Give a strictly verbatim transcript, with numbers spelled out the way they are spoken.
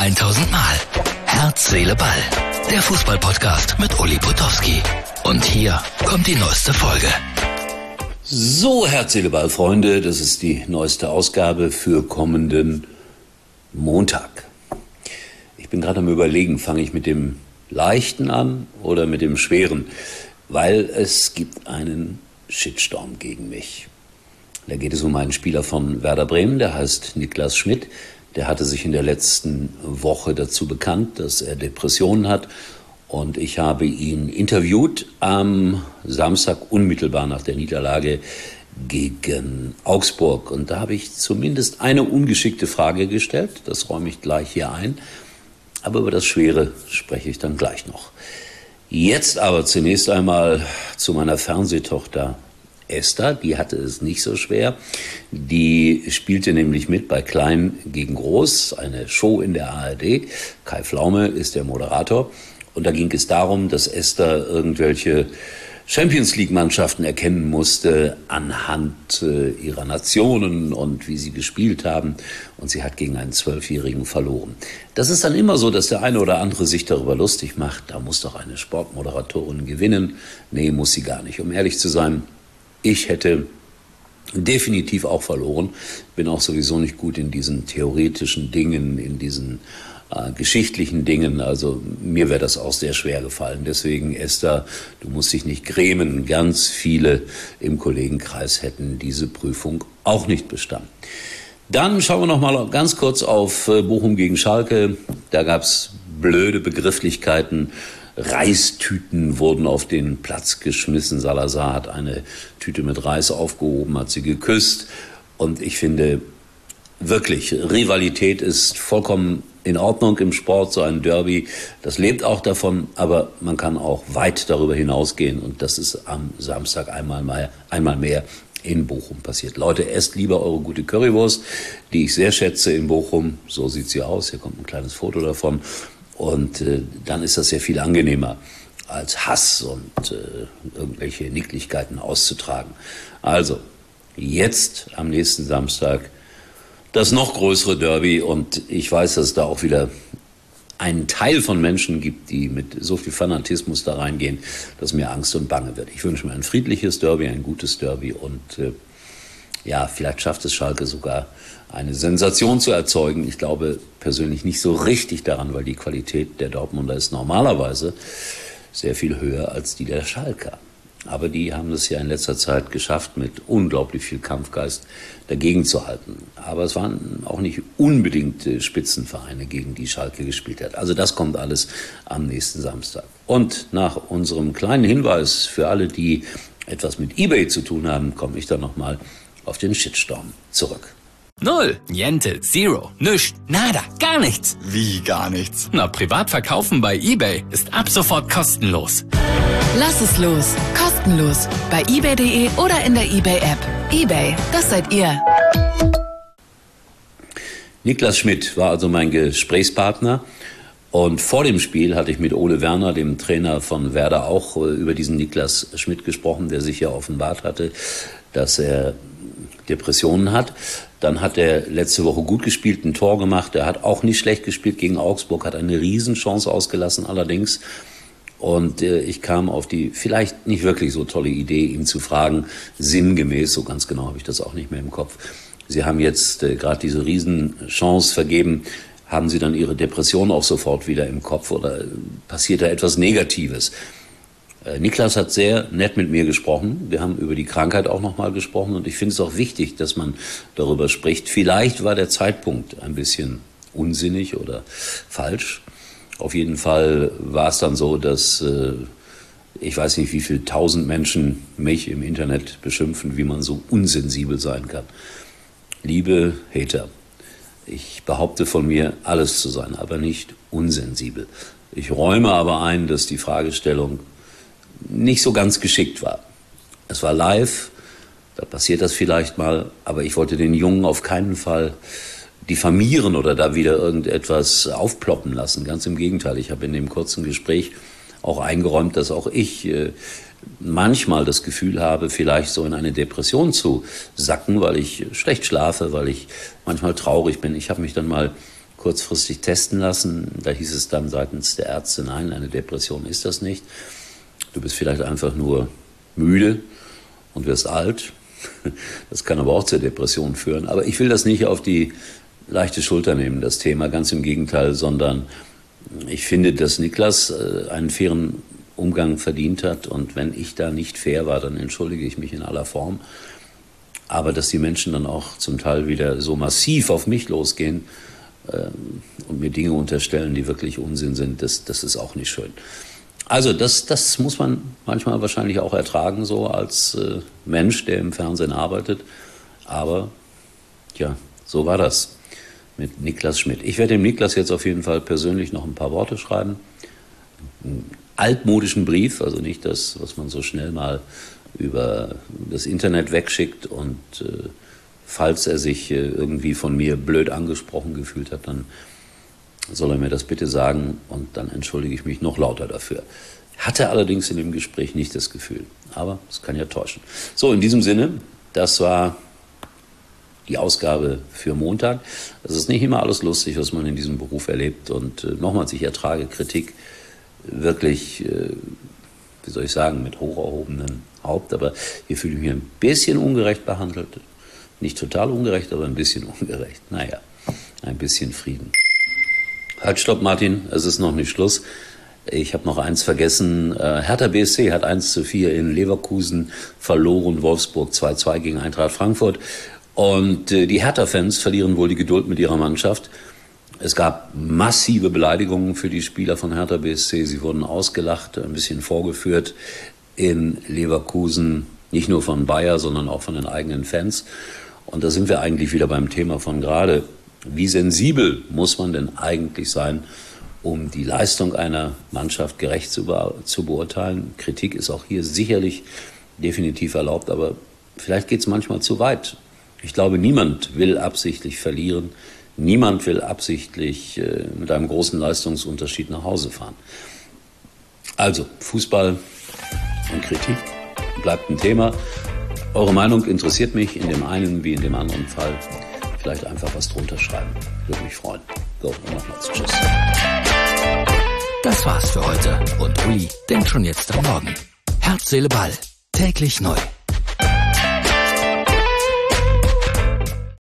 tausend Mal. Herz, Seele, Ball. Der Fußball-Podcast mit Uli Potowski. Und hier kommt die neueste Folge. So, Herz, Seele, Ball, Freunde, das ist die neueste Ausgabe für kommenden Montag. Ich bin gerade am Überlegen, fange ich mit dem Leichten an oder mit dem Schweren, weil es gibt einen Shitstorm gegen mich. Da geht es um einen Spieler von Werder Bremen, der heißt Niklas Schmidt. Der hatte sich in der letzten Woche dazu bekannt, dass er Depressionen hat. Und ich habe ihn interviewt am Samstag, unmittelbar nach der Niederlage gegen Augsburg. Und da habe ich zumindest eine ungeschickte Frage gestellt. Das räume ich gleich hier ein. Aber über das Schwere spreche ich dann gleich noch. Jetzt aber zunächst einmal zu meiner Fernsehtochter Esther, die hatte es nicht so schwer. Die spielte nämlich mit bei Klein gegen Groß, eine Show in der A R D. Kai Pflaume ist der Moderator. Und da ging es darum, dass Esther irgendwelche Champions-League-Mannschaften erkennen musste anhand äh, ihrer Nationen und wie sie gespielt haben. Und sie hat gegen einen Zwölfjährigen verloren. Das ist dann immer so, dass der eine oder andere sich darüber lustig macht. Da muss doch eine Sportmoderatorin gewinnen. Nee, muss sie gar nicht. Um ehrlich zu sein, ich hätte definitiv auch verloren. Bin auch sowieso nicht gut in diesen theoretischen Dingen, in diesen äh, geschichtlichen Dingen. Also mir wäre das auch sehr schwer gefallen. Deswegen, Esther, du musst dich nicht grämen. Ganz viele im Kollegenkreis hätten diese Prüfung auch nicht bestanden. Dann schauen wir noch mal ganz kurz auf äh, Bochum gegen Schalke. Da gab es blöde Begrifflichkeiten. Reistüten wurden auf den Platz geschmissen. Salazar hat eine Tüte mit Reis aufgehoben, hat sie geküsst. Und ich finde wirklich, Rivalität ist vollkommen in Ordnung im Sport, so ein Derby. Das lebt auch davon, aber man kann auch weit darüber hinausgehen. Und das ist am Samstag einmal mehr, einmal mehr in Bochum passiert. Leute, esst lieber eure gute Currywurst, die ich sehr schätze in Bochum. So sieht sie aus. Hier kommt ein kleines Foto davon. Und äh, dann ist das sehr viel angenehmer, als Hass und äh, irgendwelche Nicklichkeiten auszutragen. Also, jetzt am nächsten Samstag das noch größere Derby. Und ich weiß, dass es da auch wieder einen Teil von Menschen gibt, die mit so viel Fanatismus da reingehen, dass mir Angst und Bange wird. Ich wünsche mir ein friedliches Derby, ein gutes Derby. Und äh, ja, vielleicht schafft es Schalke sogar, eine Sensation zu erzeugen. Ich glaube persönlich nicht so richtig daran, weil die Qualität der Dortmunder ist normalerweise sehr viel höher als die der Schalker. Aber die haben es ja in letzter Zeit geschafft, mit unglaublich viel Kampfgeist dagegen zu halten. Aber es waren auch nicht unbedingt Spitzenvereine, gegen die Schalke gespielt hat. Also das kommt alles am nächsten Samstag. Und nach unserem kleinen Hinweis für alle, die etwas mit eBay zu tun haben, komme ich dann nochmal auf den Shitstorm zurück. Null, Niente, Zero, nüscht, nada, gar nichts. Wie gar nichts? Na, privat verkaufen bei eBay ist ab sofort kostenlos. Lass es los, kostenlos, bei ebay punkt de oder in der eBay-App. eBay, das seid ihr. Niklas Schmidt war also mein Gesprächspartner. Und vor dem Spiel hatte ich mit Ole Werner, dem Trainer von Werder, auch über diesen Niklas Schmidt gesprochen, der sich ja offenbart hatte, dass er Depressionen hat. Dann hat er letzte Woche gut gespielt, ein Tor gemacht. Er hat auch nicht schlecht gespielt gegen Augsburg, hat eine Riesenchance ausgelassen allerdings. Und äh, ich kam auf die vielleicht nicht wirklich so tolle Idee, ihn zu fragen, sinngemäß, so ganz genau habe ich das auch nicht mehr im Kopf. Sie haben jetzt äh, gerade diese Riesenchance vergeben. Haben Sie dann Ihre Depression auch sofort wieder im Kopf oder äh, passiert da etwas Negatives? Niklas hat sehr nett mit mir gesprochen. Wir haben über die Krankheit auch nochmal gesprochen. Und ich finde es auch wichtig, dass man darüber spricht. Vielleicht war der Zeitpunkt ein bisschen unsinnig oder falsch. Auf jeden Fall war es dann so, dass äh, ich weiß nicht, wie viele tausend Menschen mich im Internet beschimpfen, wie man so unsensibel sein kann. Liebe Hater, ich behaupte von mir, alles zu sein, aber nicht unsensibel. Ich räume aber ein, dass die Fragestellung nicht so ganz geschickt war. Es war live, da passiert das vielleicht mal, aber ich wollte den Jungen auf keinen Fall diffamieren oder da wieder irgendetwas aufploppen lassen. Ganz im Gegenteil, ich habe in dem kurzen Gespräch auch eingeräumt, dass auch ich äh, manchmal das Gefühl habe, vielleicht so in eine Depression zu sacken, weil ich schlecht schlafe, weil ich manchmal traurig bin. Ich habe mich dann mal kurzfristig testen lassen. Da hieß es dann seitens der Ärzte, nein, eine Depression ist das nicht. Du bist vielleicht einfach nur müde und wirst alt. Das kann aber auch zur Depression führen. Aber ich will das nicht auf die leichte Schulter nehmen, das Thema, ganz im Gegenteil, sondern ich finde, dass Niklas einen fairen Umgang verdient hat. Und wenn ich da nicht fair war, dann entschuldige ich mich in aller Form. Aber dass die Menschen dann auch zum Teil wieder so massiv auf mich losgehen ähm, und mir Dinge unterstellen, die wirklich Unsinn sind, das, das ist auch nicht schön. Also das, das muss man manchmal wahrscheinlich auch ertragen, so als äh, Mensch, der im Fernsehen arbeitet. Aber ja, so war das mit Niklas Schmidt. Ich werde dem Niklas jetzt auf jeden Fall persönlich noch ein paar Worte schreiben. Einen altmodischen Brief, also nicht das, was man so schnell mal über das Internet wegschickt. Und äh, falls er sich äh, irgendwie von mir blöd angesprochen gefühlt hat, dann soll er mir das bitte sagen und dann entschuldige ich mich noch lauter dafür. Hatte allerdings in dem Gespräch nicht das Gefühl, aber es kann ja täuschen. So, in diesem Sinne, das war die Ausgabe für Montag. Es ist nicht immer alles lustig, was man in diesem Beruf erlebt. Und äh, nochmals, ich ertrage Kritik wirklich, äh, wie soll ich sagen, mit hoch erhobenem Haupt. Aber hier fühle ich mich ein bisschen ungerecht behandelt. Nicht total ungerecht, aber ein bisschen ungerecht. Naja, ein bisschen Frieden. Halt, stopp, Martin, es ist noch nicht Schluss. Ich habe noch eins vergessen. Hertha B S C hat eins zu vier in Leverkusen verloren, Wolfsburg zwei zu zwei gegen Eintracht Frankfurt. Und die Hertha-Fans verlieren wohl die Geduld mit ihrer Mannschaft. Es gab massive Beleidigungen für die Spieler von Hertha B S C. Sie wurden ausgelacht, ein bisschen vorgeführt in Leverkusen, nicht nur von Bayer, sondern auch von den eigenen Fans. Und da sind wir eigentlich wieder beim Thema von gerade. Wie sensibel muss man denn eigentlich sein, um die Leistung einer Mannschaft gerecht zu, be- zu beurteilen? Kritik ist auch hier sicherlich definitiv erlaubt, aber vielleicht geht es manchmal zu weit. Ich glaube, niemand will absichtlich verlieren. Niemand will absichtlich äh, mit einem großen Leistungsunterschied nach Hause fahren. Also, Fußball und Kritik bleibt ein Thema. Eure Meinung interessiert mich in dem einen wie in dem anderen Fall. Vielleicht einfach was drunter schreiben. Würde mich freuen. So, und nochmals Tschüss. Das war's für heute. Und Uli denkt schon jetzt am Morgen. Herz, Seele, Ball. Täglich neu.